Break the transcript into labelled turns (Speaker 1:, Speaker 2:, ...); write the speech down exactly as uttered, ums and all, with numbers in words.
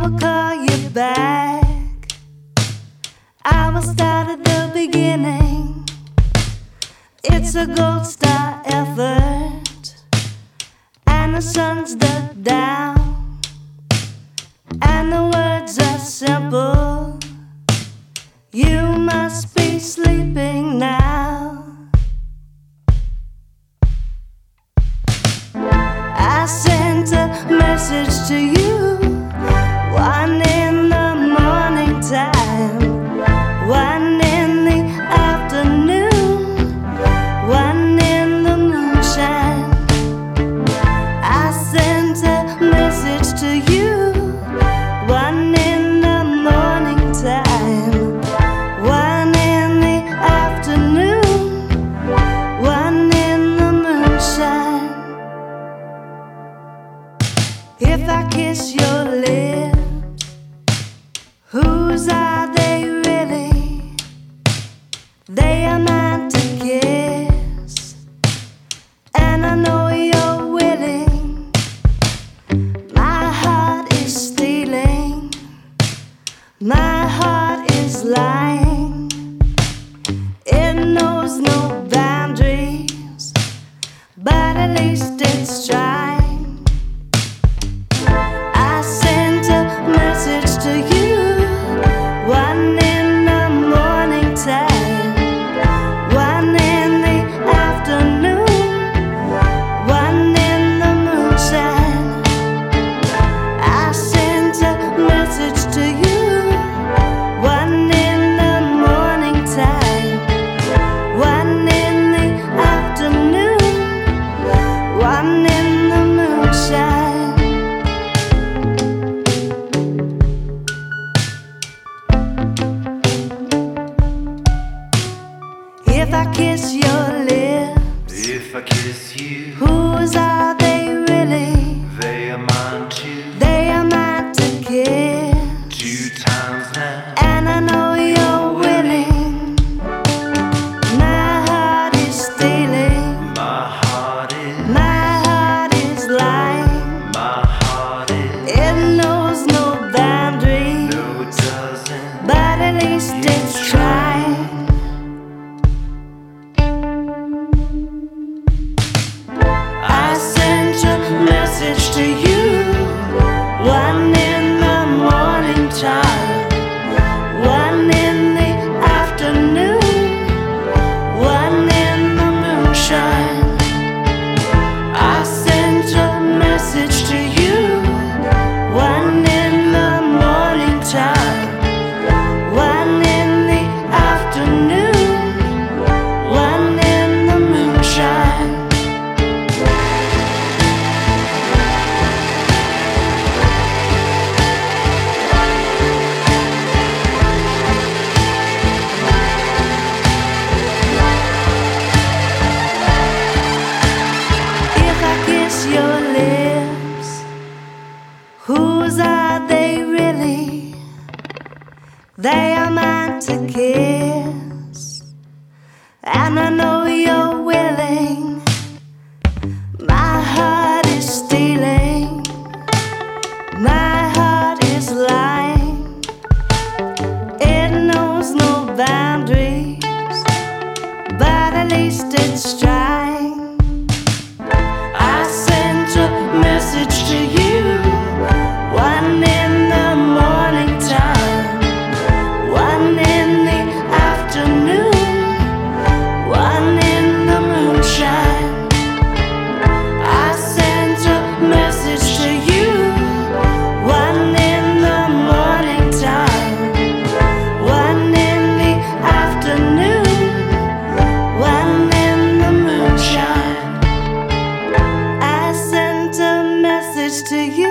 Speaker 1: will call you back. I will start at the beginning. It's a gold star effort, and the sun's dug down, and the words are simple. You must be sleeping now. I sent a message to you, one in the morning time, one in the afternoon, one in the moonshine. I sent a message to you, one in the morning time, one in the afternoon, one in the moonshine. If I kiss your lips, whose are they really? They are mine to kiss, and I know you're willing. My heart is stealing, my heart is lying. It knows no boundaries, but at least it's trying. I sent a message to you, one in the morning time, one in the afternoon, one in the moonshine. I sent a message to you, one in the morning time, one in the afternoon, one in the moonshine. If I kiss your lips,
Speaker 2: if I kiss you,
Speaker 1: whose are they really?
Speaker 2: they are mine too.
Speaker 1: They are mine to kiss,
Speaker 2: Two times now,
Speaker 1: and I know you're willing. My heart is stealing,
Speaker 2: my heart is,
Speaker 1: my heart is lying.
Speaker 2: my heart is,
Speaker 1: It knows no boundaries,
Speaker 2: no it doesn't.
Speaker 1: but at least it's trying. I sent a message to you, one in the morning time, one in the afternoon, one in the moonshine. I sent a message to you, one in the morning time, one in the afternoon, one in the moonshine. If I kiss your lips, whose are they really? They are mine to kiss, and I know you're willing. My heart is stealing, my heart is lying. It knows no boundaries, but at least it's trying. I sent a message to you, one in the morning time, one in the afternoon, one in the moonshine. I sent a message to you, one in the morning time, one in the afternoon, one in the moonshine. I sent a message to you.